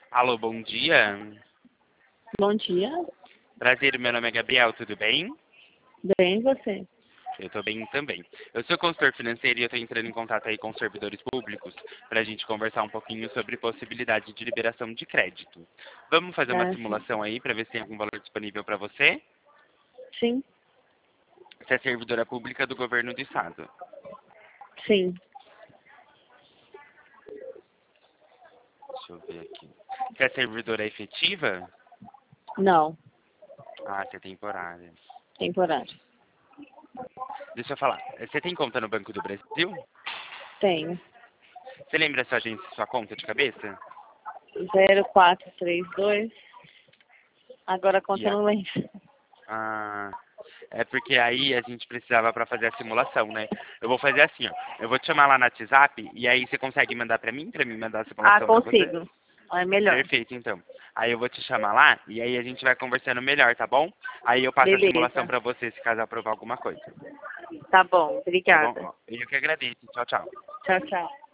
Alô, bom dia. Bom dia. Prazer, meu nome é Gabriel, tudo bem? Bem, você? Eu tô bem também. Eu sou consultor financeiro e eu tô entrando em contato aí com os servidores públicos para a gente conversar um pouquinho sobre possibilidade de liberação de crédito. Vamos fazer uma Ah, sim. simulação aí para ver se tem algum valor disponível para você? Sim, Você é servidora pública do governo do estado. sim. Deixa eu ver aqui. Você é servidora efetiva? Não, Ah, você é temporária. temporário. Deixa eu falar. Você tem conta no Banco do Brasil? Tenho. Você lembra a sua agência e sua conta de cabeça? 0432. Agora a E conta eu a... não lembro. Ah, é porque aí a gente precisava para fazer a simulação, né? Eu vou fazer assim, ó. Eu vou te chamar lá no WhatsApp e aí você consegue mandar para mim mandar a Ah, simulação para você? consigo. É melhor. Perfeito, então. Aí eu vou te chamar lá e aí a gente vai conversando melhor, tá bom? Aí eu passo a simulação Beleza. para você se caso aprovar alguma coisa. Tá bom. Tá bom? Obrigada. Ó, eu que agradeço. Tchau, tchau. Tchau, tchau.